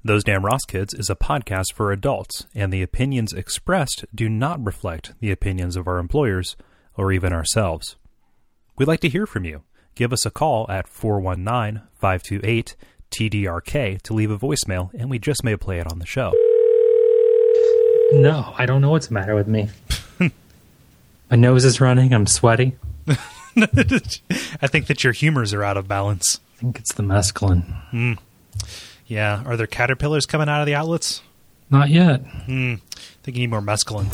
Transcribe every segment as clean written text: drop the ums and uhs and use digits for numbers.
Those Damn Ross Kids is a podcast for adults, and the opinions expressed do not reflect the opinions of our employers or even ourselves. We'd like to hear from you. Give us a call at 419-528-TDRK to leave a voicemail, and we just may play it on the show. No, I don't know what's the matter with me. My nose is running. I'm sweaty. I think that your humors are out of balance. I think it's the mescaline. Yeah. Are there caterpillars coming out of the outlets? Not yet. I think you need more mescaline.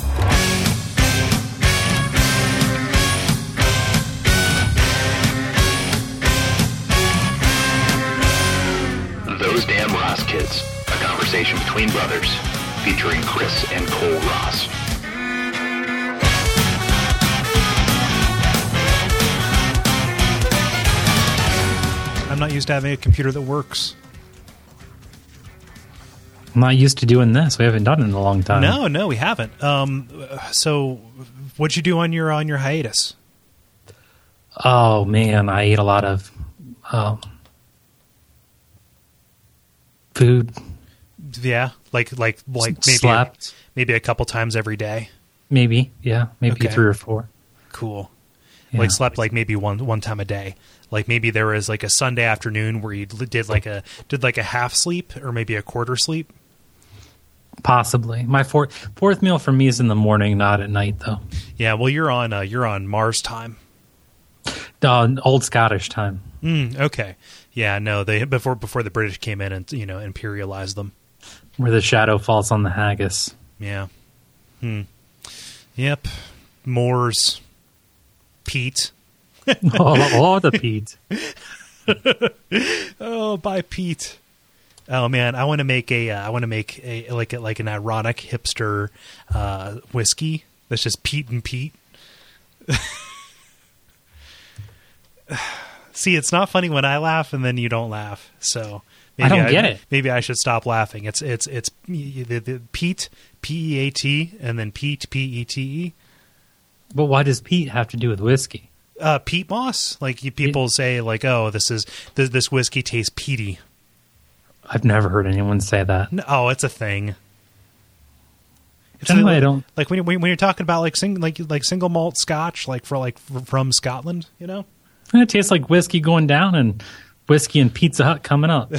Those Damn Ross Kids, a conversation between brothers, featuring Chris and Cole Ross. I'm not used to having a computer that works. I'm not used to doing this. We haven't done it in a long time. No, we haven't. So what'd you do on your hiatus? Oh, man, I ate a lot of food. Yeah, like Slept. maybe a couple times every day. Maybe, yeah. Maybe Okay. 3 or 4. Cool. Yeah. Like slept like maybe one time a day. Like maybe there was like a Sunday afternoon where you did like a half sleep or maybe a quarter sleep. Possibly. My fourth meal for me is in the morning, not at night, though. Yeah, well you're on Mars time. Old Scottish time. Okay. Yeah, no, they before the British came in and imperialized them. Where the shadow falls on the haggis. Yeah. Yep. Moors. Pete. The Pete. Oh, bye, Pete. Oh man, I want to make an ironic hipster whiskey that's just Pete and Pete. See, it's not funny when I laugh and then you don't laugh. So maybe I don't get it. Maybe I should stop laughing. It's the Pete, P-E-A-T, and then Pete, P-E-T-E. But why does Pete have to do with whiskey? Peat moss. Like people say, like, oh, this whiskey tastes peaty. I've never heard anyone say that. No, it's a thing. It's Generally, like, I don't. Like when you're talking about like single malt Scotch, from Scotland, you know. It tastes like whiskey going down and whiskey and Pizza Hut coming up.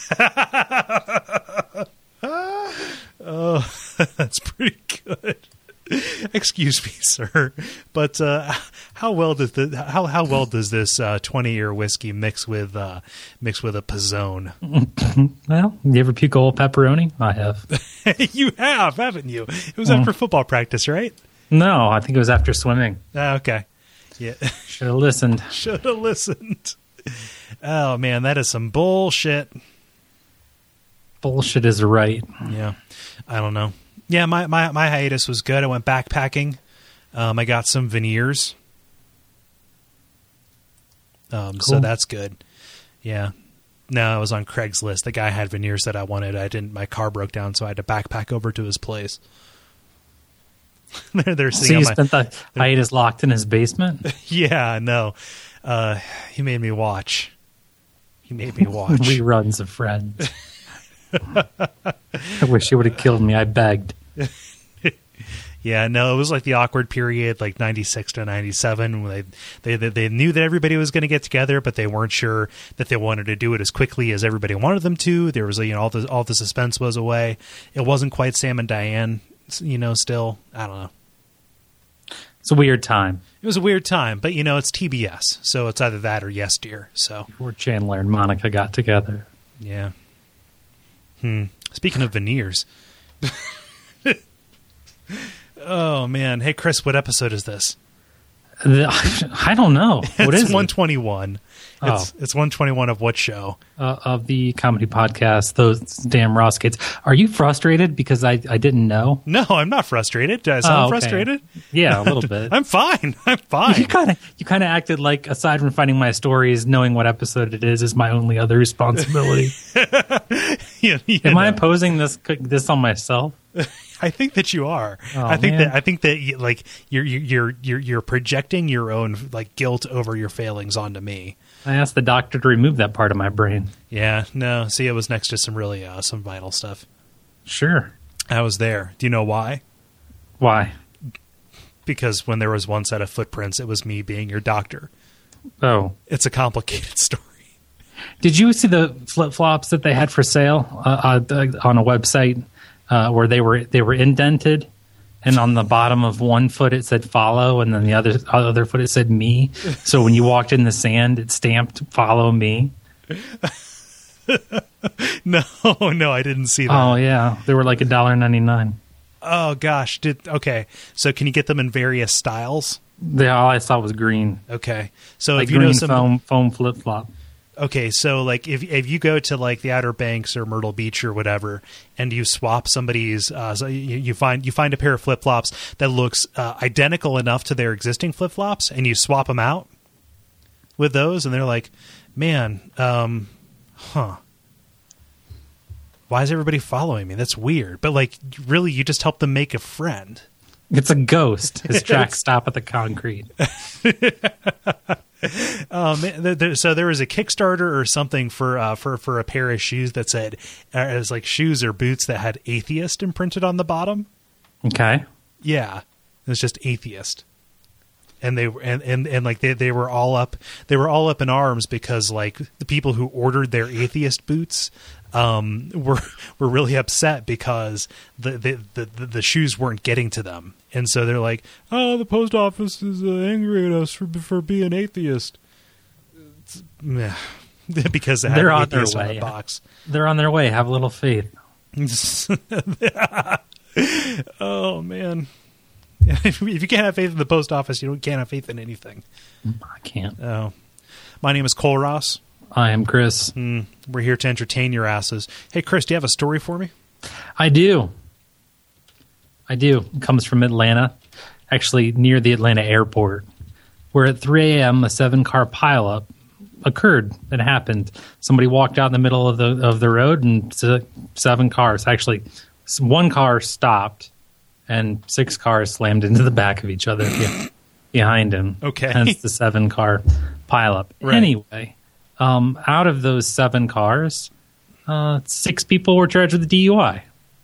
Oh, that's pretty good. Excuse me, sir, but how well does this 20-year whiskey mix with a Pizzone? Well, you ever puke a whole pepperoni? I have. You have, haven't you? It was after football practice, right? No, I think it was after swimming. Okay. Yeah. Should have listened. Should have listened. Oh man, that is some bullshit. Bullshit is right. Yeah. I don't know. Yeah, my hiatus was good. I went backpacking. I got some veneers. Cool. So that's good. Yeah. No, I was on Craigslist. The guy had veneers that I wanted. I didn't. My car broke down, so I had to backpack over to his place. They're So sitting you on spent the hiatus locked in his basement? Yeah, no. He made me watch. Reruns of Friends. I wish he would have killed me. I begged. Yeah, no, it was like the awkward period, like 96 to 97, when they knew that everybody was going to get together, but they weren't sure that they wanted to do it as quickly as everybody wanted them to. There was, all the suspense was away. It wasn't quite Sam and Diane, still. I don't know. It's a weird time. It was a weird time, but it's TBS, so it's either that or Yes Dear. So Before Chandler and Monica got together. yeah. Speaking of veneers. Oh man. Hey Chris, what episode is this? I don't know. What is It's it? 121. It's 121 of what show? Of the comedy podcast, Those Damn Ross Kids. Are you frustrated because I didn't know? No, I'm not frustrated. Do I sound okay. frustrated? Yeah, a little bit. I'm fine. You kind of acted like, aside from finding my stories, knowing what episode it is my only other responsibility. Am I imposing this on myself? I think that you are. Oh, I think man. that like you're projecting your own like guilt over your failings onto me. I asked the doctor to remove that part of my brain. Yeah, no. See, it was next to some really some vital stuff. Sure. I was there. Do you know why? Why? Because when there was one set of footprints, it was me being your doctor. Oh. It's a complicated story. Did you see the flip-flops that they had for sale on a website where they were indented, and on the bottom of one foot it said follow, and then the other foot it said me. So when you walked in the sand, it stamped follow me. No, I didn't see that. Oh yeah, they were like $1.99. Oh gosh, okay. So can you get them in various styles? All I saw was green. Okay, so like if you green know some foam flip flop. Okay, so like if you go to like the Outer Banks or Myrtle Beach or whatever, and you swap somebody's, so you find a pair of flip flops that looks identical enough to their existing flip flops, and you swap them out with those, and they're like, man, why is everybody following me? That's weird. But like, really, you just help them make a friend. It's a ghost. His tracks stop at the concrete. So there was a Kickstarter or something for a pair of shoes that said as like shoes or boots that had atheist imprinted on the bottom. Okay. Yeah, it was just atheist, and they were all up in arms because like the people who ordered their atheist boots were really upset because the shoes weren't getting to them, and so they're like, oh, the post office is angry at us for being atheist. Because they they're on atheist their way. On the box. They're on their way. Have a little faith. Oh man. If you can't have faith in the post office, you can't have faith in anything. I can't. Oh. My name is Cole Ross. I am Chris. We're here to entertain your asses. Hey, Chris, do you have a story for me? I do. It comes from Atlanta, actually near the Atlanta airport, where at 3 a.m. a 7-car pileup occurred. It happened. Somebody walked out in the middle of the road, and 7 cars. Actually, 1 car stopped, and 6 cars slammed into the back of each other behind him. Okay. Hence the 7-car pileup. Right. Anyway, out of those 7 cars, 6 people were charged with DUI.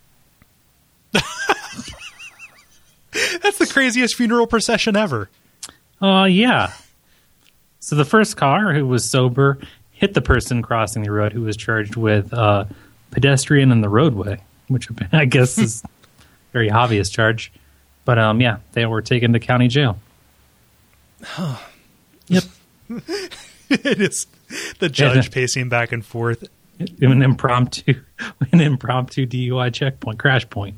That's the craziest funeral procession ever. Yeah. So the first car, who was sober, hit the person crossing the road, who was charged with pedestrian in the roadway, which I guess is a very obvious charge. But yeah, they were taken to county jail. Yep. It is the judge pacing back and forth. An impromptu DUI checkpoint, crash point.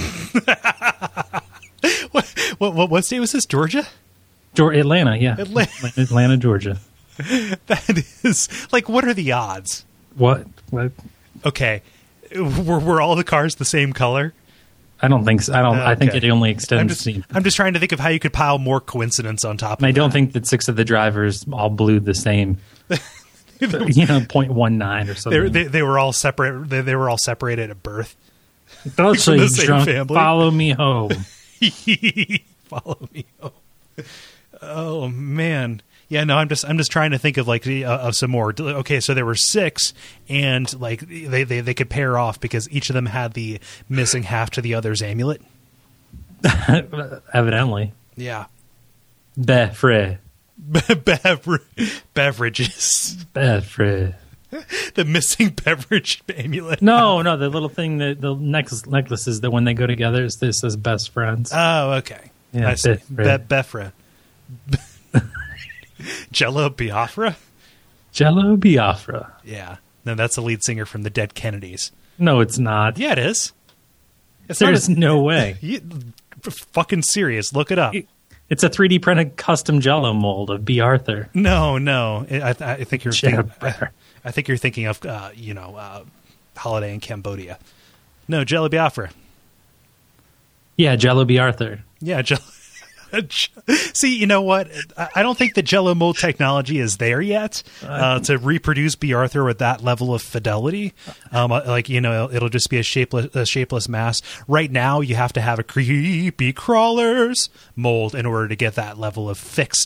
What state was this? Georgia? Atlanta, yeah. Atlanta, Georgia. That is like, what are the odds? What? Okay, were all the cars the same color? I don't think so. I think it only extends. I'm just trying to think of how you could pile more coincidence on top of it. I don't think that 6 of the drivers all blew the same. 0.19 or something. They were all separate. They were all separated at birth. Don't say the same drunk. family. Follow me home. Follow me home. Oh man. Yeah, no, I'm just trying to think of like of some more. Okay, so there were 6, and like they could pair off because each of them had the missing half to the other's amulet. Evidently. Yeah. Beverages. The missing beverage amulet. No, the little thing, the necklaces that when they go together, this says best friends. Oh, okay. Yeah, I see. Befra. Jello Biafra? Jello Biafra. Yeah. No, that's the lead singer from the Dead Kennedys. No, it's not. Yeah, it is. There's no way. Fucking serious. Look it up. It's a 3D printed custom Jello mold of B. Arthur. No. I think you're thinking. I think you're thinking of Holiday in Cambodia. No, Jello Biafra. Yeah, Jello B. Arthur. Yeah, Jello. See, you know what? I don't think the Jello mold technology is there yet to reproduce B. Arthur with that level of fidelity. It'll just be a shapeless mass. Right now, you have to have a creepy crawlers mold in order to get that level of fixed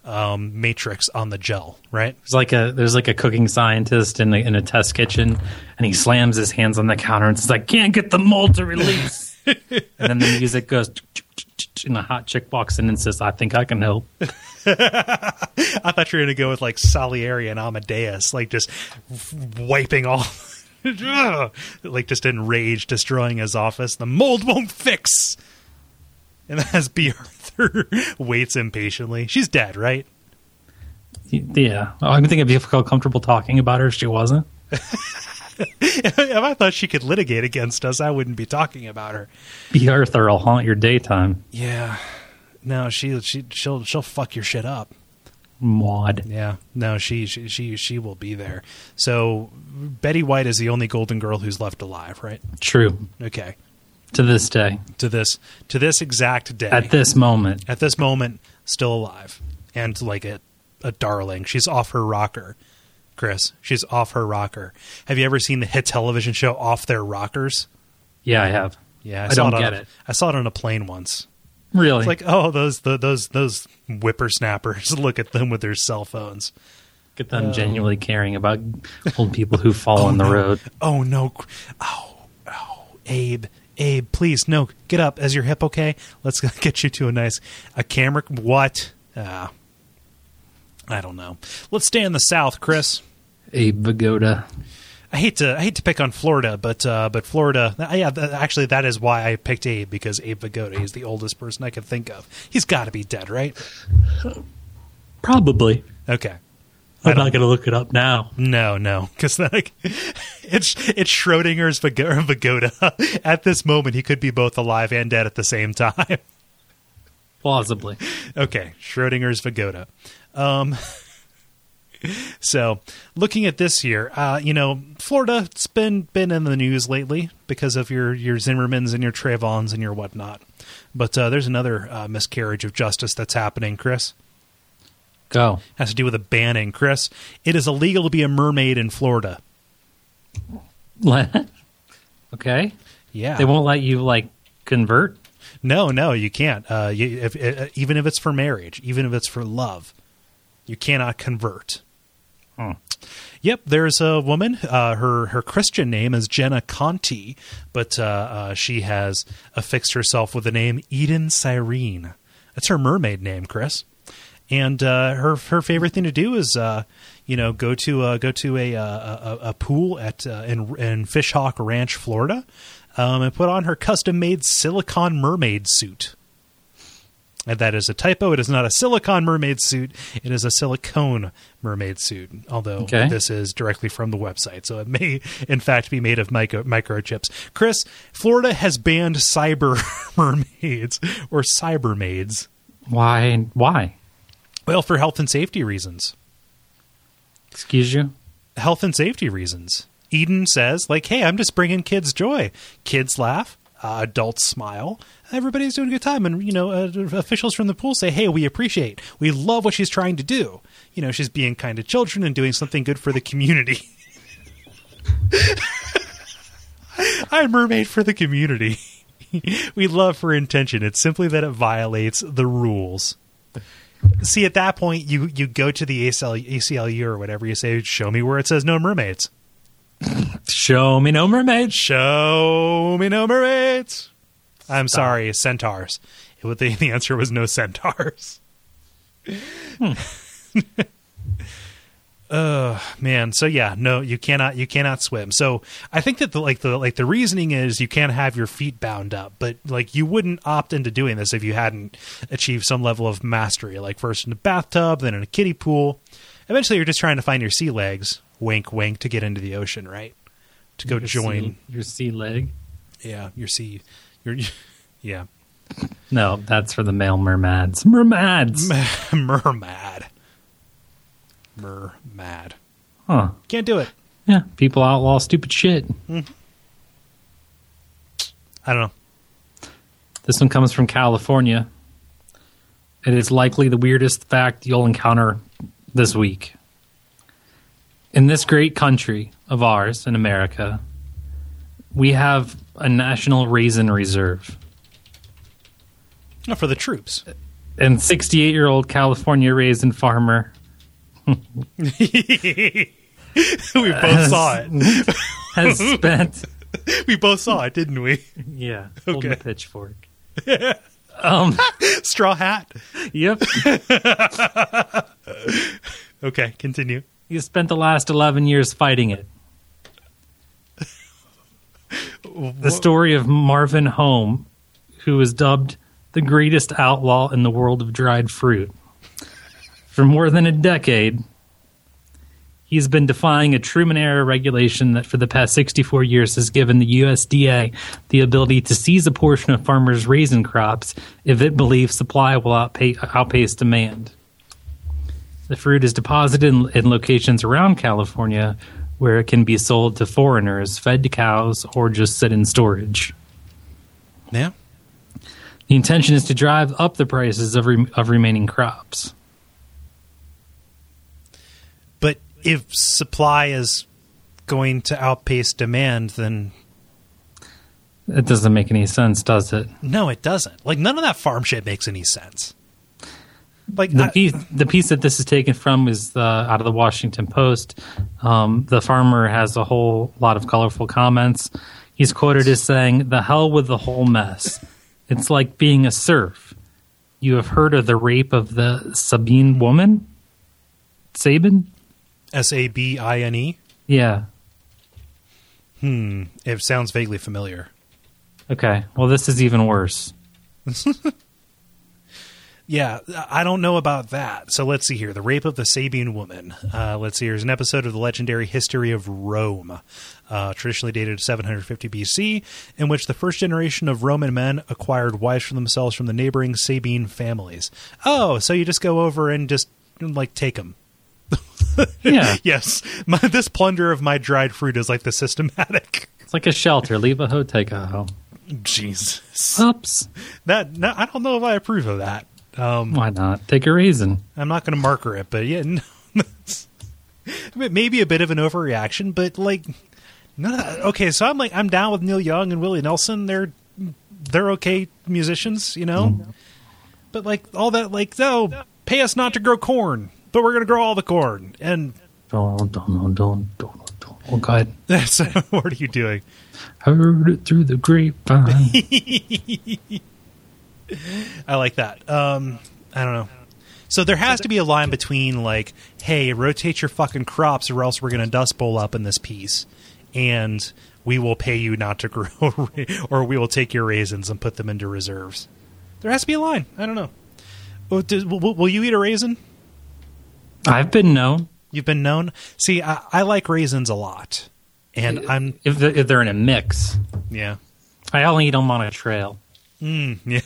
matrix on the gel, right? There's like a cooking scientist in a test kitchen, and he slams his hands on the counter and says, "I can't get the mold to release." And then the music goes, and a hot chick walks in and says, "I think I can help." I thought you were going to go with like Salieri and Amadeus, like just wiping all, like just in rage, destroying his office. The mold won't fix. And as B. Arthur waits impatiently, she's dead, right? Yeah. I think it'd be feel comfortable talking about her if she wasn't. If I thought she could litigate against us, I wouldn't be talking about her. B. Arthur will haunt your daytime. Yeah. No, she'll fuck your shit up. Maud. Yeah. No, she will be there. So Betty White is the only Golden Girl who's left alive, right? True. Okay. To this day. To this exact day. At this moment, still alive. And like a darling. She's off her rocker. Chris, she's off her rocker. Have you ever seen the hit television show Off Their Rockers? Yeah, I have. Yeah, I don't get it. I saw it on a plane once. Really? It's like, oh, those whippersnappers. Look at them with their cell phones. Get them genuinely caring about old people who fall on the road. Oh no! Oh, Abe, please, no, get up. Is your hip okay? Let's get you to a camera. What? I don't know. Let's stay in the South, Chris. Abe Vigoda. I hate to pick on Florida, but Florida, actually that is why I picked Abe, because Abe Vigoda is the oldest person I could think of. He's got to be dead, right? Probably. Okay. I'm not going to look it up now. No, because it's Schrodinger's Vigoda. At this moment, he could be both alive and dead at the same time. Plausibly. Okay, Schrodinger's Vigoda. So, looking at this year, Florida's been in the news lately because of your Zimmermans and your Trayvons and your whatnot. But there's another miscarriage of justice that's happening, Chris. Go. Has to do with a banning, Chris. It is illegal to be a mermaid in Florida. Okay. Yeah. They won't let you, convert? No, you can't. Even if it's for marriage, even if it's for love, you cannot convert. Yep, there's a woman. Her Christian name is Jenna Conti, but she has affixed herself with the name Eden Cyrene. That's her mermaid name, Chris. And her favorite thing to do is go to a pool in Fishhawk Ranch, Florida, and put on her custom made silicone mermaid suit. And that is a typo. It is not a silicone mermaid suit. It is a silicone mermaid suit, although This is directly from the website. So it may, in fact, be made of microchips. Chris, Florida has banned cyber mermaids or cybermaids. Why? Well, for health and safety reasons. Excuse you? Health and safety reasons. Eden says, hey, I'm just bringing kids joy. Kids laugh. Adults smile. Everybody's doing a good time. And, officials from the pool say, hey, we love what she's trying to do. She's being kind to children and doing something good for the community. I'm mermaid for the community. We love her intention. It's simply that it violates the rules. See, at that point, you go to the ACLU or whatever. You say, show me where it says no mermaids. Show me no mermaids. Show me no mermaids. I'm sorry, centaurs. The answer was no centaurs. Man. So yeah, no, you cannot swim. So I think that the reasoning is you can't have your feet bound up, but you wouldn't opt into doing this if you hadn't achieved some level of mastery. First in a bathtub, then in a kiddie pool. Eventually, you're just trying to find your sea legs. Wink, wink, to get into the ocean, right? To go join your sea leg. Yeah, yeah. No, that's for the male mermaids. Mermaids. Mermad. Huh. Can't do it. Yeah, people outlaw stupid shit. I don't know. This one comes from California. It is likely the weirdest fact you'll encounter this week. In this great country of ours, in America, we have a national raisin reserve. Oh, for the troops. And 68-year-old California raisin farmer. We both saw it. Has spent. We both saw it, didn't we? Yeah, holding Okay. a pitchfork. Straw hat. Yep. Okay, continue. He spent the last 11 years fighting it. The story of Marvin Home, who was dubbed the greatest outlaw in the world of dried fruit. For more than a decade, he's been defying a Truman-era regulation that for the past 64 years has given the USDA the ability to seize a portion of farmers' raisin crops if it believes supply will outpace demand. The fruit is deposited in locations around California where it can be sold to foreigners, fed to cows, or just sit in storage. Yeah. The intention is to drive up the prices of remaining crops. But if supply is going to outpace demand, then It doesn't make any sense, does it? no, it doesn't. Like, none of that farm shit makes any sense. Like, The piece that this is taken from is out of the Washington Post. The farmer has a whole lot of colorful comments. He's quoted as saying, "The hell with the whole mess. It's like being a serf. You have heard of the rape of the Sabine woman? Sabine? Sabine. Yeah. It sounds vaguely familiar. Okay. Well, this is even worse. Yeah, I don't know about that. So let's see here. The rape of the Sabine woman. Let's see. Here's an episode of the legendary history of Rome, traditionally dated 750 BC, in which the first generation of Roman men acquired wives for themselves from the neighboring Sabine families. Oh, so you just go over and just, like, take them. Yeah. Yes. This plunder of my dried fruit is like the systematic. It's like a shelter. Leave a hoe, take a hoe. Jesus. Oops. I don't know if I approve of that. Why not? Take a raisin. I'm not going to marker it, but yeah, no, maybe a bit of an overreaction, but like, no. Okay, so I'm down with Neil Young and Willie Nelson. They're okay musicians, you know. But like all that, like, no, pay us not to grow corn, but we're going to grow all the corn. And Don't. Oh, God. that's what are you doing? Heard it through the grapevine. I like that. I don't know. So there has to be a line between like, hey, rotate your fucking crops or else we're going to dust bowl up in this piece. And we will pay you not to grow, or we will take your raisins and put them into reserves. There has to be a line. I don't know. Will you eat a raisin? I've been known. You've been known? See, I like raisins a lot. And If they're in a mix. yeah. I only eat them on a trail. Yeah.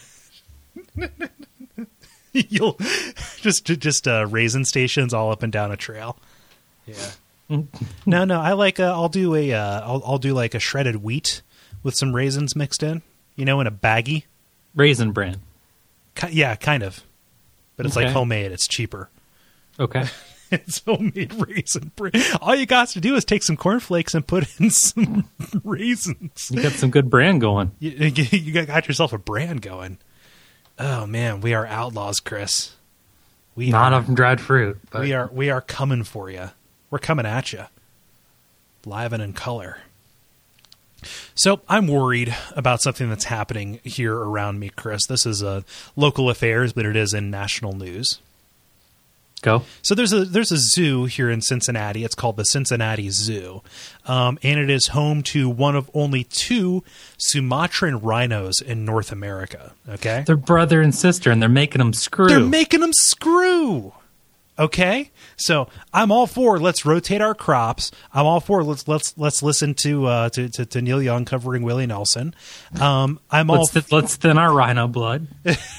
You'll just raisin stations all up and down a trail. Yeah. No. I like. I'll do like a shredded wheat with some raisins mixed in. You know, in a baggie. Raisin Bran. Yeah, kind of. But it's like Okay. homemade. It's cheaper. Okay. It's homemade raisin bread. All you got to do is take some cornflakes and put in some raisins. You got some good brand going. You got yourself a brand going. Oh man, we are outlaws, Chris. We Not are, of dried fruit. But we are coming for you. We're coming at you, live and in color. So I'm worried about something that's happening here around me, Chris. This is local affairs, but it is in national news. Go. So there's a zoo here in Cincinnati. It's called the Cincinnati Zoo, and it is home to one of only 2 Sumatran rhinos in North America. Okay, They're brother and sister, and they're making them screw. they're making them screw. Okay, so I'm all for let's rotate our crops. I'm all for let's listen to Neil Young covering Willie Nelson. Let's thin our rhino blood.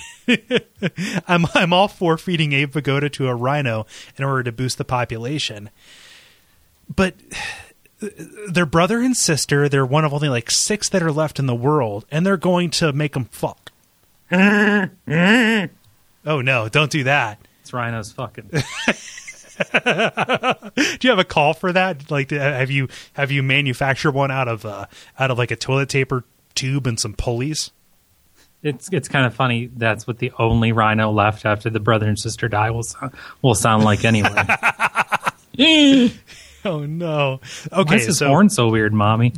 I'm all for feeding Abe Vigoda to a rhino in order to boost the population. But they're brother and sister. They're one of only like 6 that are left in the world, and they're going to make them fuck. Oh no, don't do that. It's rhinos fucking. Do you have a call for that? Like, have you manufactured one out of like a toilet paper tube and some pulleys? It's kind of funny. That's what the only Rhino left after the brother and sister die will sound like anyway. Oh no! Why Okay, is his so horn so weird, Mommy?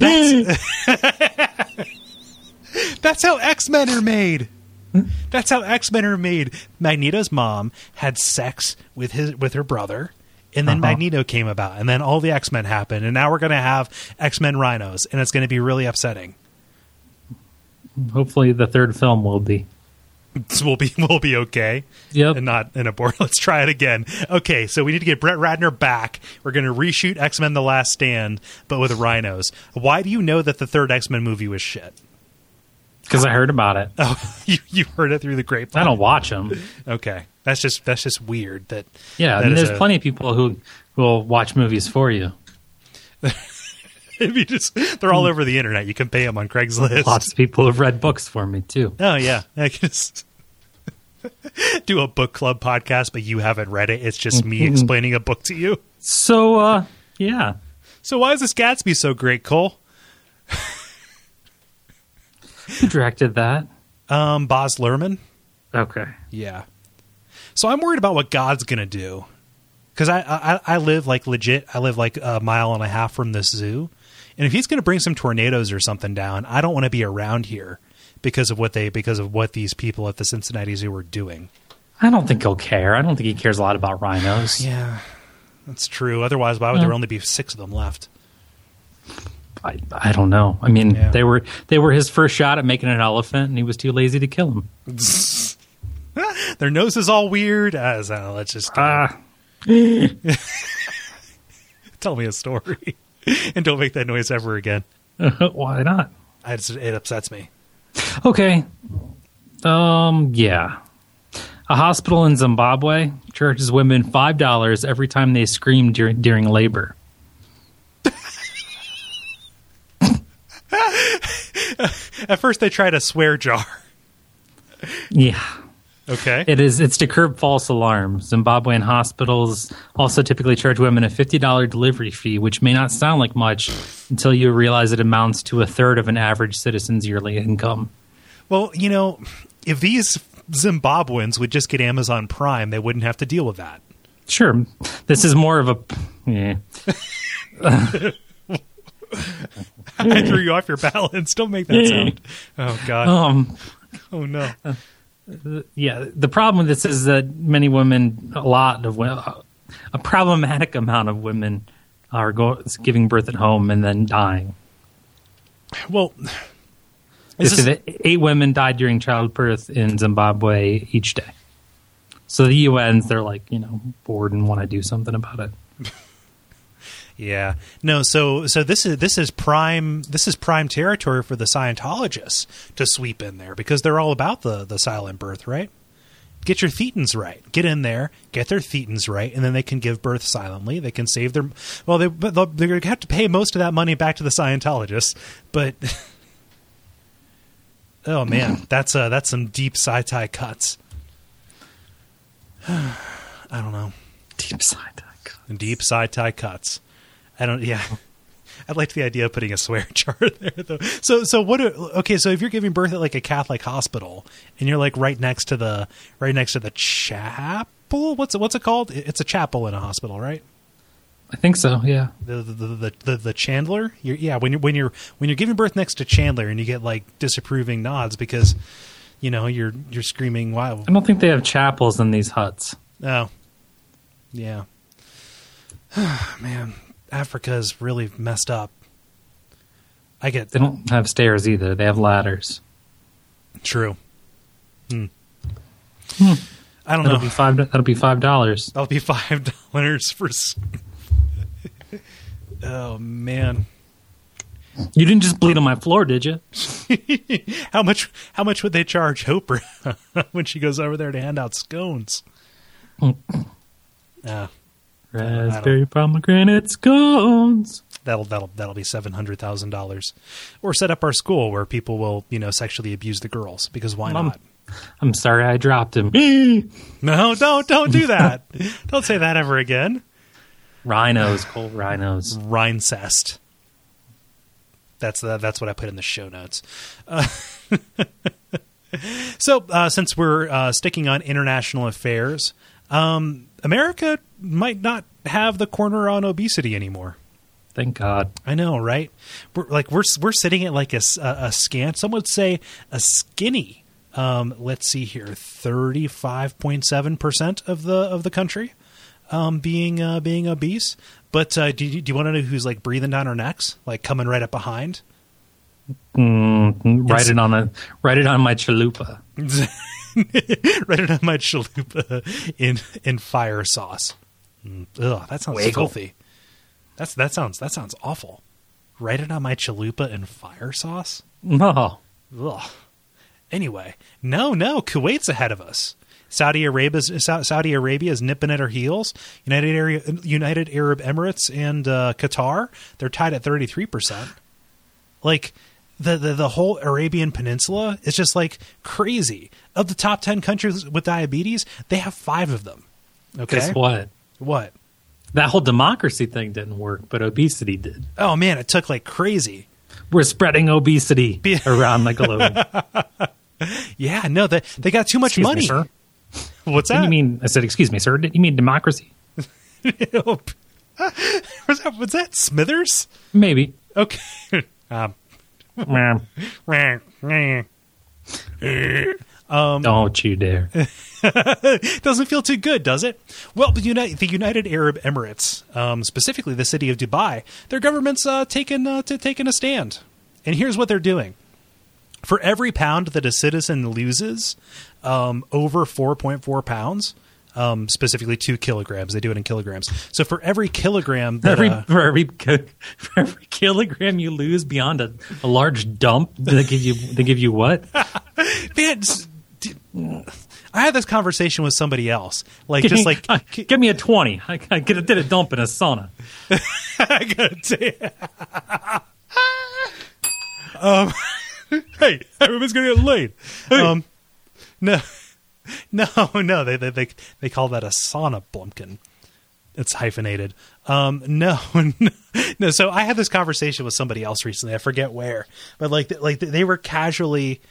that's how X-Men are made. That's how X-Men are made. Magneto's mom had sex with her brother, and then Magneto came about, and then all the X-Men happened, and now we're going to have X-Men Rhinos, and it's going to be really upsetting. Hopefully, the third film will be. We'll be okay. Yep. And not in a board. Let's try it again. Okay, so we need to get Brett Ratner back. We're going to reshoot X-Men The Last Stand, but with Rhinos. Why do you know that the third X-Men movie was shit? Because I heard about it. Oh, you heard it through the grapevine. I don't watch them. Okay. That's just weird. That and there's plenty of people who will watch movies for you. They're all over the internet. You can pay them on Craigslist. Lots of people have read books for me too. Oh yeah, I can just do a book club podcast, but you haven't read it. It's just me explaining a book to you. So yeah. So why is this Gatsby so great, Cole? Who directed that? Baz Luhrmann. Okay. Yeah. So I'm worried about what God's gonna do, because I live like legit. I live like a mile and a half from this zoo. And if he's going to bring some tornadoes or something down, I don't want to be around here because of what these people at the Cincinnati Zoo are doing. I don't think he'll care. I don't think he cares a lot about rhinos. Yeah, that's true. Otherwise, why would there only be 6 of them left? I don't know. I mean, they were his first shot at making an elephant, and he was too lazy to kill him. Their nose is all weird. Let's just tell me a story. And don't make that noise ever again. Why not? It upsets me. Okay. Yeah. A hospital in Zimbabwe charges women $5 every time they scream during labor. At first, they tried a swear jar. Yeah. Okay. It's to curb false alarms. Zimbabwean hospitals also typically charge women a $50 delivery fee, which may not sound like much until you realize it amounts to a third of an average citizen's yearly income. Well, if these Zimbabweans would just get Amazon Prime, they wouldn't have to deal with that. Sure. This is more of a... Yeah. I threw you off your balance. Don't make that sound. Oh, God. Oh, no. Yeah, the problem with this is that many women, a problematic amount of women are giving birth at home and then dying. Well, 8 women died during childbirth in Zimbabwe each day. So the UN's, they're like, bored and want to do something about it. Yeah. No, so this is prime territory for the Scientologists to sweep in there, because they're all about the silent birth, right? Get your thetans right. Get in there, get their thetans right, and then they can give birth silently. They can save their... Well, they're going to have to pay most of that money back to the Scientologists, but... Oh, man, that's some deep sci-tie cuts. I don't know. Deep sci-tie cuts. I liked the idea of putting a swear jar there, though. So if you're giving birth at like a Catholic hospital and you're like right next to the chapel, what's it called? It's a chapel in a hospital, right? I think so. Yeah. The Chandler. When you're giving birth next to Chandler and you get like disapproving nods because you're screaming, "Wow!" I don't think they have chapels in these huts. Oh, yeah. Man. Africa is really messed up. They don't have stairs either. They have ladders. True. I don't know. That'll be $5. That'll be $5 for. Oh man! You didn't just bleed on my floor, did you? How much would they charge Oprah when she goes over there to hand out scones? Raspberry pomegranate scones. That'll be $700,000, or set up our school where people will sexually abuse the girls, because why not? I'm sorry I dropped him. No, don't do that. Don't say that ever again. Rhinos, cold rhinos, Rhinecest. That's what I put in the show notes. So, since we're sticking on international affairs, America might not have the corner on obesity anymore. Thank God. I know, right? We're sitting at like a scant. Some would say a skinny. Let's see here, 35.7% of the country being obese. But do you want to know who's like breathing down our necks, like coming right up behind? Write it on my chalupa. Write it on my chalupa in fire sauce. Ugh, that sounds filthy. That sounds awful. Write it on my chalupa in fire sauce. No. Ugh. Anyway, no, Kuwait's ahead of us. Saudi Arabia is nipping at our heels. United Arab Emirates and Qatar, they're tied at 33%. Like the whole Arabian Peninsula is just like crazy. Of the top 10 countries with diabetes, they have 5 of them. Okay, guess what? What? That whole democracy thing didn't work, but obesity did. Oh man, it took like crazy. We're spreading obesity around the globe. Yeah, no, they got too much money. Me, sir. What's that? What do you mean? I said, excuse me, sir. Did you mean democracy? Was that Smithers? Maybe. Okay. Don't you dare. Doesn't feel too good, does it? Well, the United Arab Emirates, specifically the city of Dubai, their government's taken a stand. And here's what they're doing. For every pound that a citizen loses over 4.4 pounds, specifically 2 kilograms, they do it in kilograms. So for every kilogram that for every kilogram you lose beyond a large dump, they give you what? Man, I had this conversation with somebody else. Give me a 20. I did a dump in a sauna. I gotta tell you. Hey, everyone's gonna get laid. No. They call that a sauna blumpkin. It's hyphenated. No. So I had this conversation with somebody else recently. I forget where, but they were casually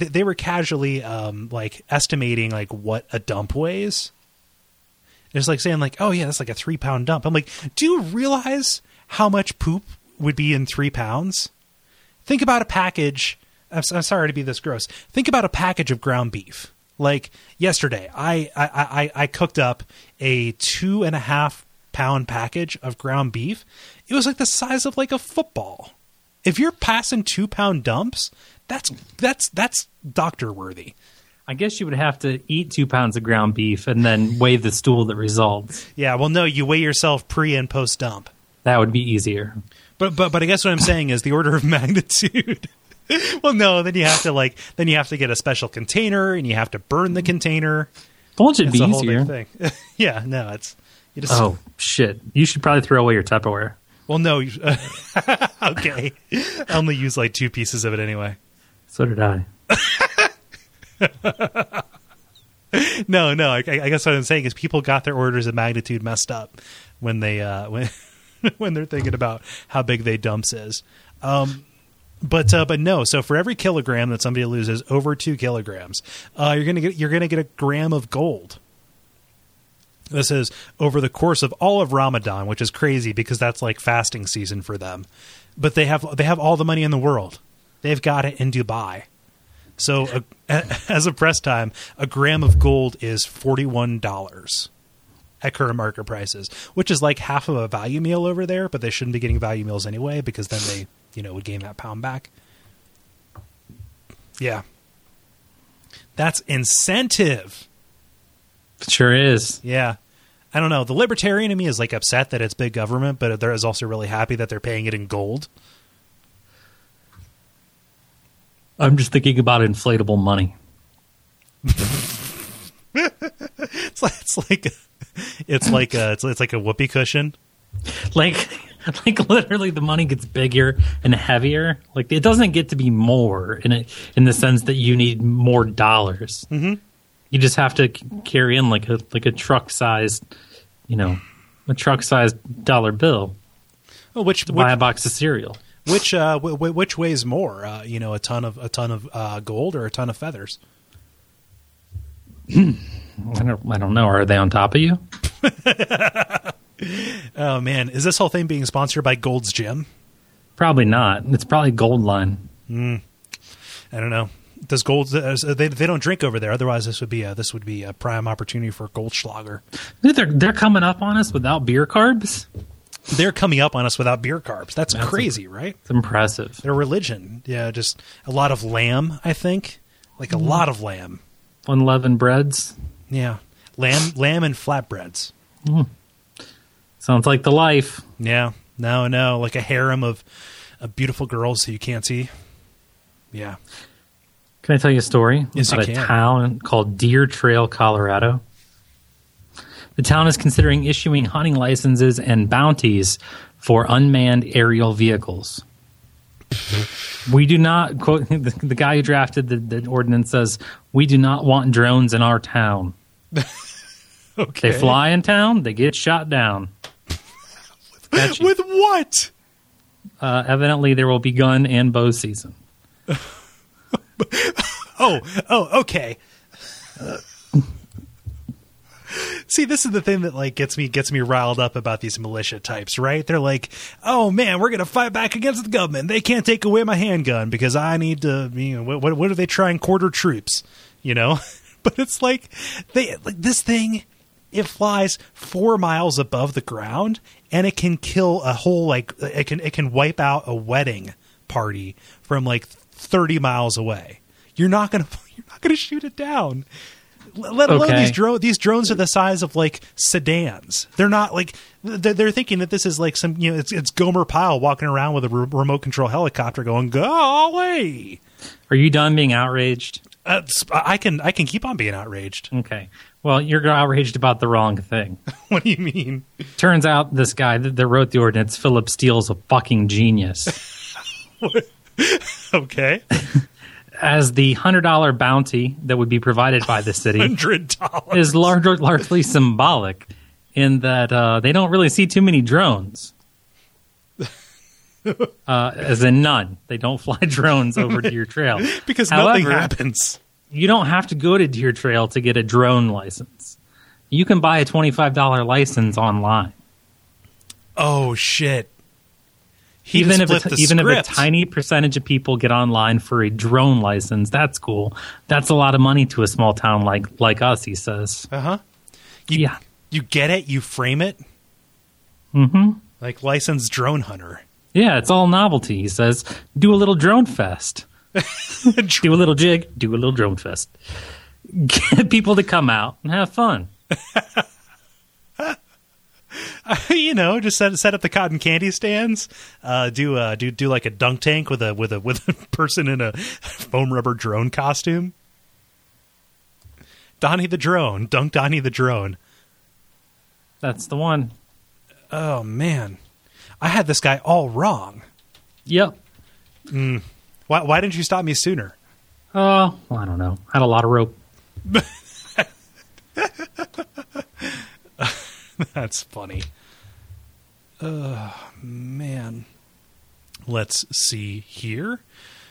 like estimating like what a dump weighs. It's like saying like, oh yeah, that's like a 3-pound dump. I'm like, do you realize how much poop would be in 3 pounds? Think about a package. I'm sorry to be this gross. Think about a package of ground beef. Like yesterday, I cooked up a 2.5-pound package of ground beef. It was like the size of like a football. If you're passing 2-pound dumps, that's doctor worthy. I guess you would have to eat 2 pounds of ground beef and then weigh the stool that results. Yeah, well, no, you weigh yourself pre and post dump. That would be easier. But I guess what I'm saying is the order of magnitude. Well, no, then you have to get a special container and you have to burn the container. Won't it be easier? Thing. Yeah, no, you just. Oh shit! You should probably throw away your Tupperware. Well, no. Okay, I only use like 2 pieces of it anyway. So did I. No. I guess what I'm saying is people got their orders of magnitude messed up when they when they're thinking about how big they dumps is. But no. So for every kilogram that somebody loses over 2 kilograms, you're gonna get a gram of gold. This is over the course of all of Ramadan, which is crazy because that's like fasting season for them. But they have all the money in the world. They've got it in Dubai. So as of press time, a gram of gold is $41 at current market prices, which is like half of a value meal over there. But they shouldn't be getting value meals anyway because then they would gain that pound back. Yeah. That's incentive. It sure is. Yeah. I don't know. The libertarian in me is like upset that it's big government, but there is also really happy that they're paying it in gold. I'm just thinking about inflatable money. It's like a whoopee cushion. Like literally the money gets bigger and heavier. Like it doesn't get to be more in the sense that you need more dollars. Mm-hmm. You just have to carry in like a truck sized, a truck sized dollar bill. Well, buy a box of cereal. Which weighs more? A ton of gold or a ton of feathers? I don't know. Are they on top of you? Oh, man. Is this whole thing being sponsored by Gold's Gym? Probably not. It's probably Gold Line. I don't know. Does Gold? They don't drink over there. Otherwise, this would be a prime opportunity for Goldschlager. Dude, they're coming up on us without beer carbs. They're coming up on us without beer carbs. That's crazy, right? It's impressive. Their religion, yeah, just a lot of lamb. I think, like a lot of lamb. Unleavened breads. Yeah, lamb and flatbreads. Sounds like the life. Yeah, no, like a harem of beautiful girls who you can't see. Yeah. Can I tell you a story Yes, about you a can. town called Deer Trail, Colorado? The town is considering issuing hunting licenses and bounties for unmanned aerial vehicles. We do not, quote, the guy who drafted the ordinance says, we do not want drones in our town. Okay. They fly in town, they get shot down. Catchy. With what? Evidently, there will be gun and bow season. Oh, okay. See, this is the thing that like gets me riled up about these militia types, right? They're like, "Oh man, we're gonna fight back against the government. They can't take away my handgun because I need to." What are they trying? Quarter troops, But it's like this thing. It flies 4 miles above the ground, and it can kill a whole it can wipe out a wedding party from 30 miles away. You're not gonna shoot it down. Let alone these drones are the size of sedans. They're not they're thinking that this is some it's Gomer Pyle walking around with a remote control helicopter going golly. Are you done being outraged? I can keep on being outraged. Okay. Well, you're outraged about the wrong thing. What do you mean? Turns out this guy that wrote the ordinance, Philip Steele's a fucking genius. Okay. As the $100 bounty that would be provided by the city $100 is largely symbolic in that they don't really see too many drones. As in none. They don't fly drones over Deer Trail. because However, nothing happens. You don't have to go to Deer Trail to get a drone license. You can buy a $25 license online. Oh shit. Even if a tiny percentage of people get online for a drone license, that's cool. That's a lot of money to a small town like us, he says. You get it? You frame it? Mm-hmm. Like licensed drone hunter. Yeah, it's all novelty, he says. Do a little drone fest. Do a little jig, do a little drone fest. Get people to come out and have fun. Just set up the cotton candy stands. Do like a dunk tank with a person in a foam rubber drone costume. Donnie the drone, dunk Donnie the drone. That's the one. Oh man, I had this guy all wrong. Yep. Why didn't you stop me sooner? Oh, I don't know. Had a lot of rope. That's funny. Man. Let's see here.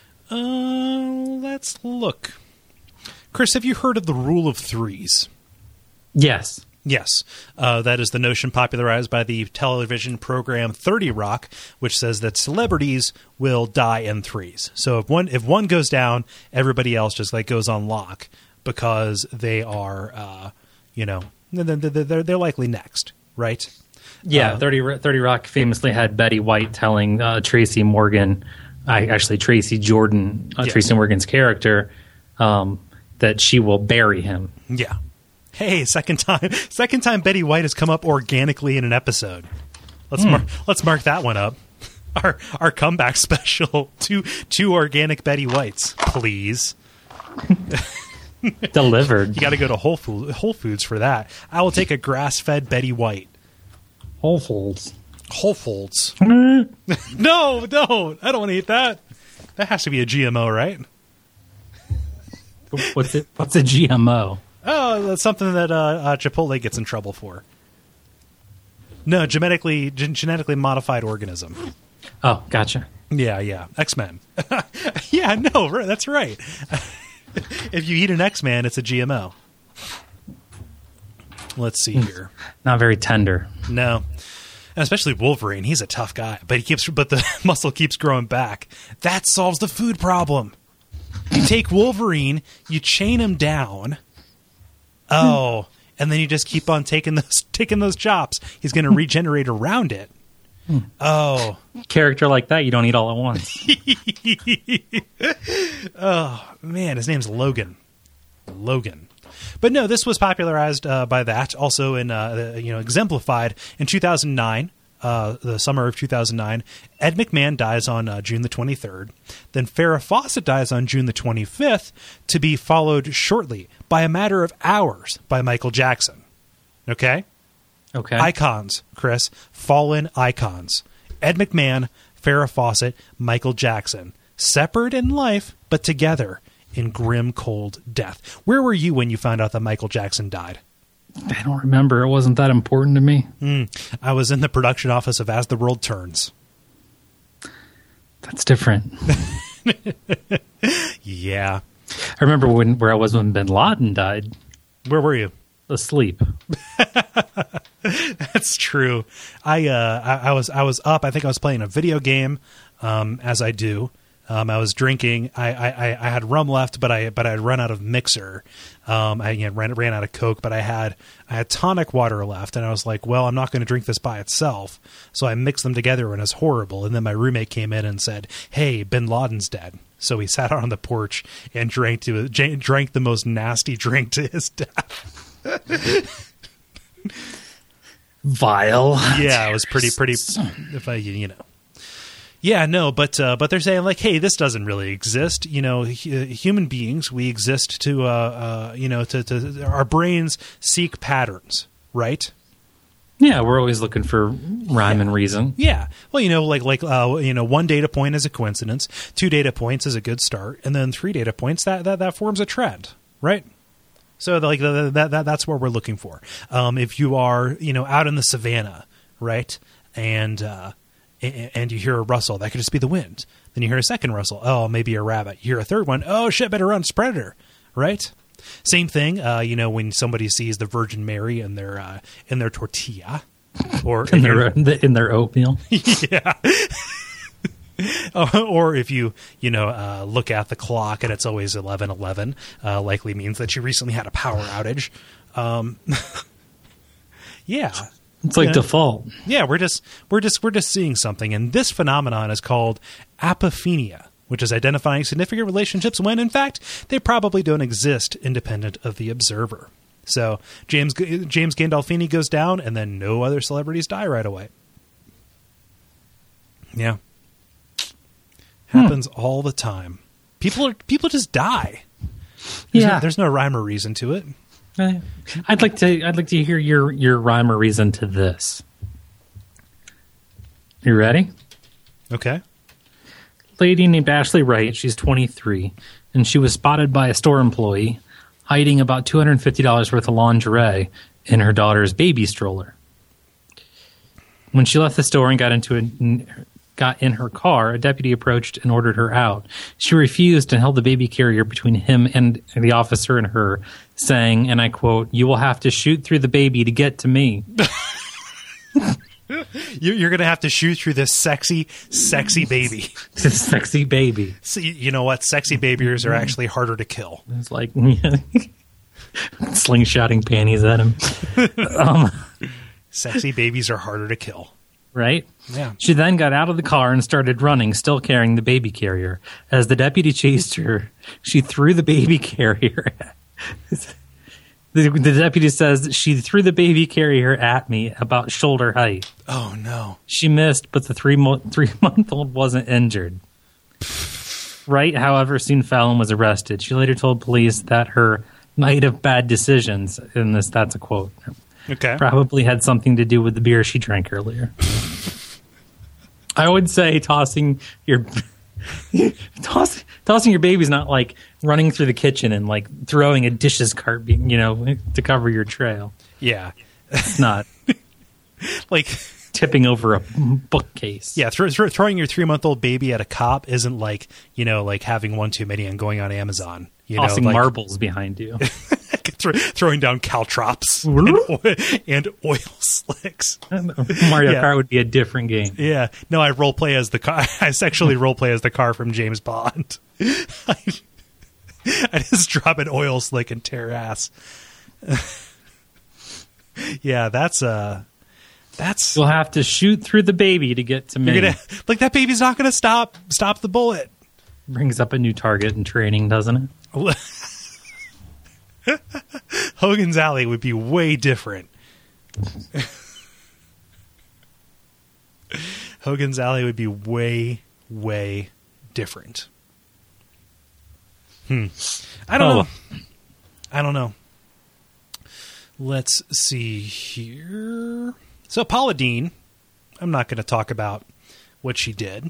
Let's look. Chris, have you heard of the rule of threes? Yes. Yes. That is the notion popularized by the television program 30 Rock, which says that celebrities will die in threes. So if one goes down, everybody else just goes on lock because they are, they're likely next, right? Yeah, 30 Rock famously had Betty White telling Tracy Morgan, Tracy Jordan, Yes. Tracy Morgan's character, that she will bury him. Yeah. Hey, second time Betty White has come up organically in an episode. Let's mark that one up. Our comeback special. Two organic Betty Whites, please. Delivered. You got to go to Whole Foods for that. I will take a grass-fed Betty White. Whole Foods. Whole Foods. No, don't. I don't want to eat that. That has to be a GMO, right? What's a GMO? Oh, that's something that Chipotle gets in trouble for. No, genetically modified organism. Oh, gotcha. Yeah. X-Men. Yeah, no, that's right. If you eat an X-Man, it's a GMO. Let's see here. Not very tender. No. And especially Wolverine. He's a tough guy, but the muscle keeps growing back. That solves the food problem. You take Wolverine, you chain him down. Oh, and then you just keep on taking those chops. He's going to regenerate around it. Oh. Character like that, you don't eat all at once. Oh, man, his name's Logan. Logan. But no, this was popularized by that. Also, exemplified in 2009, the summer of 2009. Ed McMahon dies on June the 23rd. Then Farrah Fawcett dies on June the 25th, to be followed shortly by a matter of hours by Michael Jackson. Okay. Icons, Chris. Fallen icons. Ed McMahon, Farrah Fawcett, Michael Jackson. Separate in life, but together in grim, cold death. Where were you when you found out that Michael Jackson died? I don't remember. It wasn't that important to me. I was in the production office of As the World Turns. That's different. Yeah. I remember where I was when Bin Laden died. Where were you? Asleep. That's true. I was up. I think I was playing a video game, as I do. I was drinking. I had rum left, but I had run out of mixer. I ran out of Coke, but I had tonic water left, and I was like, well, I'm not going to drink this by itself. So I mixed them together, and it was horrible. And then my roommate came in and said, "Hey, Bin Laden's dead." So he sat out on the porch and drank the most nasty drink to his death. Vile. Yeah, it was pretty. If Yeah, no, but they're saying like, hey, this doesn't really exist. Human beings, we exist to our brains seek patterns, right? Yeah, we're always looking for rhyme and reason. Yeah. Well, one data point is a coincidence, 2 data points is a good start, and then 3 data points that forms a trend, right? So that's what we're looking for. If you are, out in the savannah, right, and you hear a rustle, that could just be the wind. Then you hear a second rustle, oh, maybe a rabbit. You hear a third one, oh shit, better run, it's a predator, right? Same thing, when somebody sees the Virgin Mary in their tortilla, or in their oatmeal, yeah. Or if you look at the clock and it's always 11:11, likely means that you recently had a power outage. Yeah, it's like default. Yeah, we're just seeing something, and this phenomenon is called apophenia, which is identifying significant relationships when, in fact, they probably don't exist independent of the observer. So James Gandolfini goes down, and then no other celebrities die right away. Yeah. Happens all the time. People just die. There's no rhyme or reason to it. I'd like to hear your rhyme or reason to this. You ready? Okay. Lady named Ashley Wright. She's 23, and she was spotted by a store employee hiding about $250 worth of lingerie in her daughter's baby stroller. When she left the store and got in her car, a deputy approached and ordered her out. She refused and held the baby carrier between him and the officer and her, saying, and I quote, "You will have to shoot through the baby to get to me." You're going to have to shoot through this sexy baby. This sexy baby. See, you know what? Sexy babies are actually harder to kill. It's like slingshotting panties at him. Sexy babies are harder to kill. Right? Yeah. She then got out of the car and started running, still carrying the baby carrier. As the deputy chased her, she threw the baby carrier. The deputy says she threw the baby carrier at me about shoulder height. Oh, no. She missed, but the 3-month-old wasn't injured. Wright, however, soon fell and was arrested. She later told police that her night of bad decisions, and that's a quote, okay, probably had something to do with the beer she drank earlier. I would say tossing your baby's not like running through the kitchen and like throwing a dishes cart, to cover your trail. Yeah, it's not like tipping over a bookcase. Yeah, throwing your 3-month-old baby at a cop isn't like having one too many and going on Amazon. Tossing marbles behind you. throwing down caltrops and oil slicks. Mario Kart would be a different game. Yeah. No, I roleplay as the car. I sexually roleplay as the car from James Bond. I just drop an oil slick and tear ass. Yeah, that's You'll have to shoot through the baby to get to me. Like, that baby's not going to stop the bullet. Brings up a new target in training, doesn't it? Hogan's Alley would be way different. Hogan's Alley would be way, way different. I don't know. Let's see here. So Paula Deen, I'm not going to talk about what she did.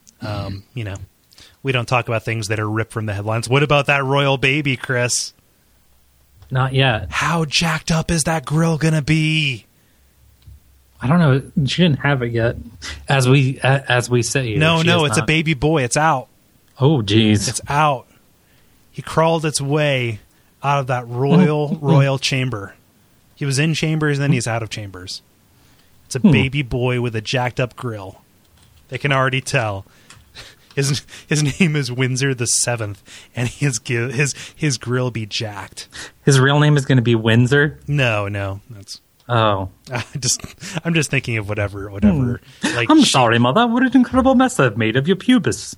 We don't talk about things that are ripped from the headlines. What about that royal baby, Chris? Not yet. How jacked up is that grill going to be? I don't know. She didn't have it yet. As we say. No, it's a baby boy. It's out. Oh, geez. It's out. He crawled its way out of that royal chamber. He was in chambers, and then he's out of chambers. It's a baby boy with a jacked up grill. They can already tell. His name is Windsor the Seventh, and his grill be jacked. His real name is going to be Windsor? No, that's. Oh, I'm just thinking of whatever. Like, I'm sorry, Mother. What an incredible mess I've made of your pubis.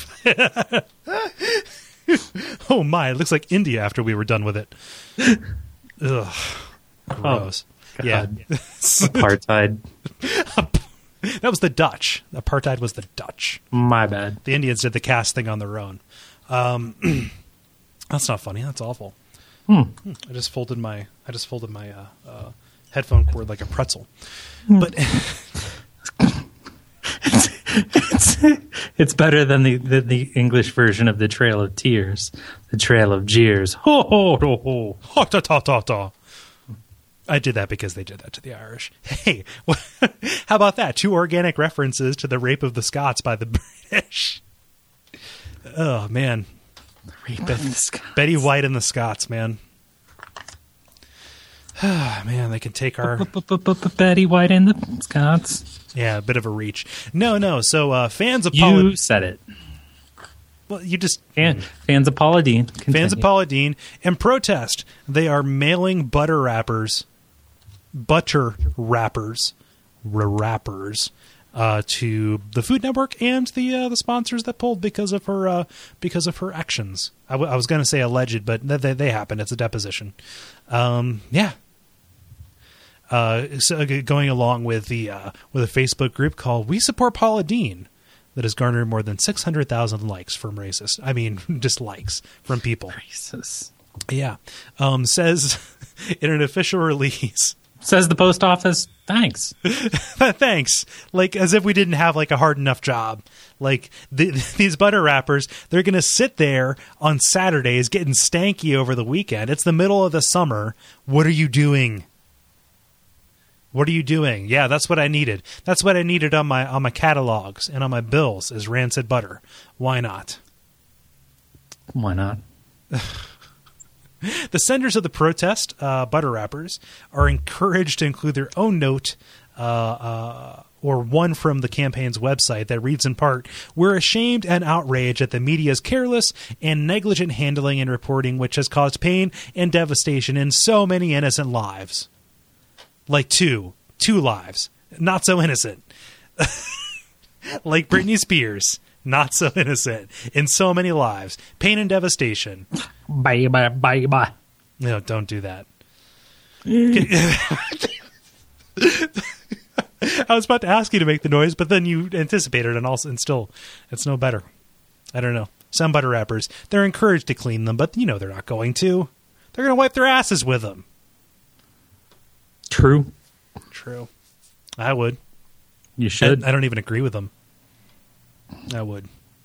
Oh my! It looks like India after we were done with it. Ugh, gross. Oh, yeah, apartheid. That was the Dutch. Apartheid was the Dutch. My bad. The Indians did the caste thing on their own. That's not funny. That's awful. I just folded my headphone cord like a pretzel. But it's better than the English version of the Trail of Tears, the Trail of Jeers. Ho ho ho ho. Ho ta ta ta ta. I did that because they did that to the Irish. Hey, how about that? 2 organic references to the rape of the Scots by the British. Oh, man. The rape of the Scots. Betty White and the Scots, man. Man, they can take our... Betty White and the Scots. Yeah, a bit of a reach. No. So fans of You said it. Well, you just... Fans of Paula Deen. Continue. Fans of Paula Deen. And protest. They are mailing butter wrappers to the Food Network and the sponsors that pulled because of her actions. I was going to say alleged, but they happened. It's a deposition. Yeah. So going along with a Facebook group called We Support Paula Deen that has garnered more than 600,000 likes from racists. I mean, just likes from people. Racist. Yeah. Says in an official release. Says the post office, thanks. Thanks. Like, as if we didn't have, like, a hard enough job. Like, these butter wrappers, they're going to sit there on Saturdays getting stanky over the weekend. It's the middle of the summer. What are you doing? What are you doing? Yeah, that's what I needed. That's what I needed on my catalogs and on my bills is rancid butter. Why not? Why not? The senders of the protest, butter wrappers, are encouraged to include their own note or one from the campaign's website that reads in part, "We're ashamed and outraged at the media's careless and negligent handling and reporting which has caused pain and devastation in so many innocent lives." Like two lives. Not so innocent. Like Britney Spears. Not so innocent. In so many lives. Pain and devastation. Bye. No, don't do that. I was about to ask you to make the noise, but then you anticipated and still, it's no better. I don't know. Some butter wrappers, they're encouraged to clean them, but they're not going to. They're going to wipe their asses with them. True. I would. You should. I don't even agree with them. I would.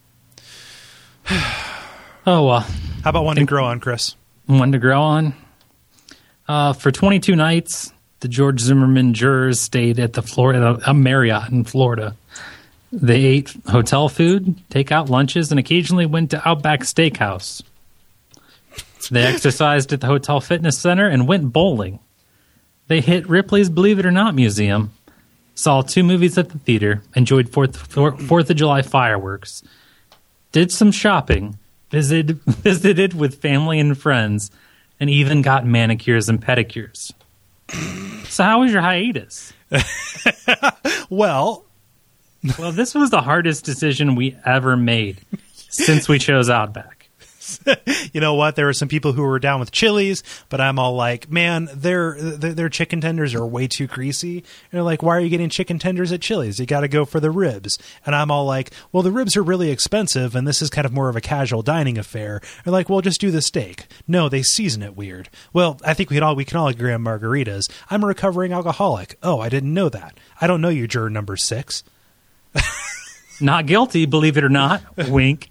Oh, well. How about one to grow on, Chris? One to grow on? For 22 nights, the George Zimmerman jurors stayed at a Marriott in Florida. They ate hotel food, takeout lunches, and occasionally went to Outback Steakhouse. They exercised at the Hotel Fitness Center and went bowling. They hit Ripley's Believe It or Not Museum, saw 2 movies at the theater, enjoyed 4th of July fireworks, did some shopping, visited with family and friends, and even got manicures and pedicures. So how was your hiatus? Well, this was the hardest decision we ever made since we chose Outback. you know what? There were some people who were down with Chili's, but I'm all like, man, their chicken tenders are way too greasy. And they're like, why are you getting chicken tenders at Chili's? You got to go for the ribs. And I'm all like, well, the ribs are really expensive, and this is kind of more of a casual dining affair. They're like, well, just do the steak. No, they season it weird. Well, I think we can all agree on margaritas. I'm a recovering alcoholic. Oh, I didn't know that. I don't know you, juror number 6. Not guilty, believe it or not. Wink.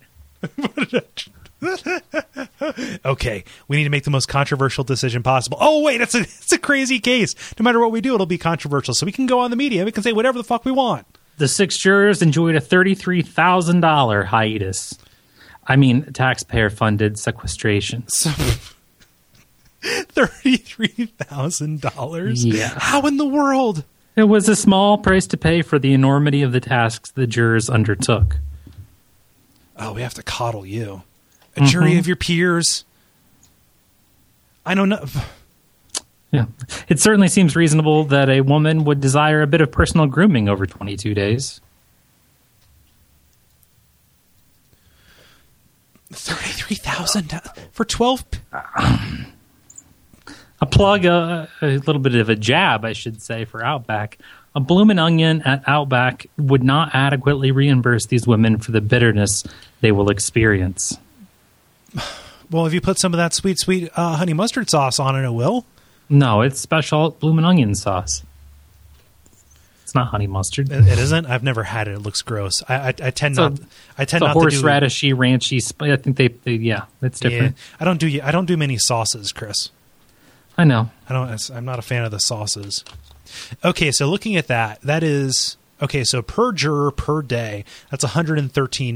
Okay, we need to make the most controversial decision possible. Oh, wait, it's a crazy case. No matter what we do, it'll be controversial. So we can go on the media. We can say whatever the fuck we want. The 6 jurors enjoyed a $33,000 hiatus. I mean, taxpayer-funded sequestration. $33,000? Yeah. How in the world? It was a small price to pay for the enormity of the tasks the jurors undertook. Oh, we have to coddle you. A jury of your peers. I don't know. Yeah. It certainly seems reasonable that a woman would desire a bit of personal grooming over 22 days. $33,000 for 12. A plug, a little bit of a jab, I should say, for Outback. A Bloomin' Onion at Outback would not adequately reimburse these women for the bitterness they will experience. Well, if you put some of that sweet honey mustard sauce on it will. No, it's special Bloomin' Onion sauce. It's not honey mustard. It isn't? I've never had it. It looks gross. I tend not to do horseradishy, ranchy. I think they it's different. Yeah, I don't do many sauces, Chris. I know. I'm not a fan of the sauces. Okay, so looking at that is okay. So per juror per day, that's $113.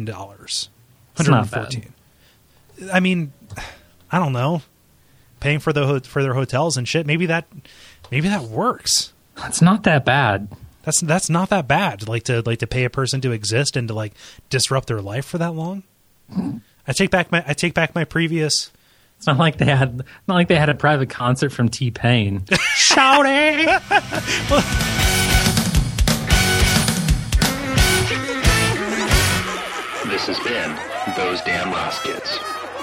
$114. I mean, I don't know. Paying for their hotels and shit. Maybe that works. That's not that bad. That's not that bad. Like to pay a person to exist and to like disrupt their life for that long. I take back my previous. It's not like they had a private concert from T-Pain. Shouting. This has been Those Damn Ross Kids.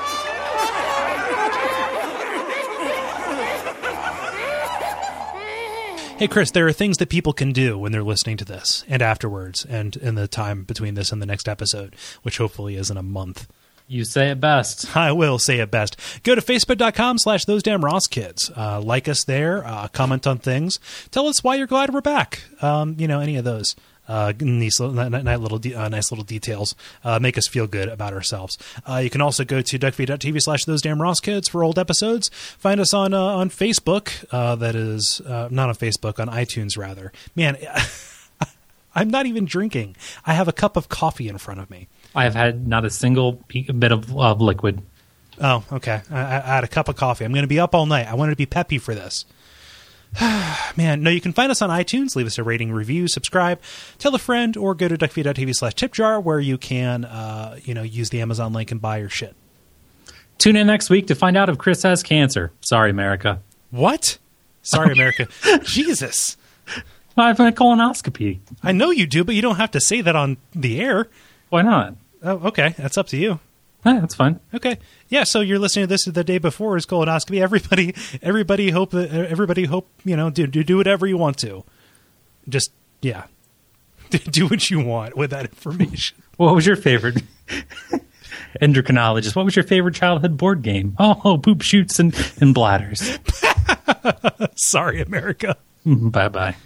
Hey, Chris, there are things that people can do when they're listening to this and afterwards and in the time between this and the next episode, which hopefully is in a month. You say it best. I will say it best. Go to facebook.com/Those Damn Ross Kids. Like us there. Comment on things. Tell us why you're glad we're back. Any of those. Nice little details make us feel good about ourselves. You can also go to duckfeed.tv/Those Damn Ross Kids for old episodes. Find us on Facebook. That is not on Facebook, on iTunes rather. Man, I'm not even drinking. I have a cup of coffee in front of me. I have had not a single bit of liquid. Oh, okay. I had a cup of coffee. I'm going to be up all night. I wanted to be peppy for this. Man, no, you can find us on iTunes. Leave us a rating, review, subscribe, tell a friend, or go to duckfeed.tv/tipjar where you can, use the Amazon link and buy your shit. Tune in next week to find out if Chris has cancer. Sorry, America. What? Sorry, America. Jesus. I have a colonoscopy. I know you do, but you don't have to say that on the air. Why not? Oh, okay. That's up to you. That's fine. Okay. Yeah, so you're listening to this the day before his colonoscopy. Everybody hope, do whatever you want to. Just, yeah. Do what you want with that information. What was your favorite endocrinologist? What was your favorite childhood board game? Oh, poop shoots and bladders. Sorry, America. Bye-bye.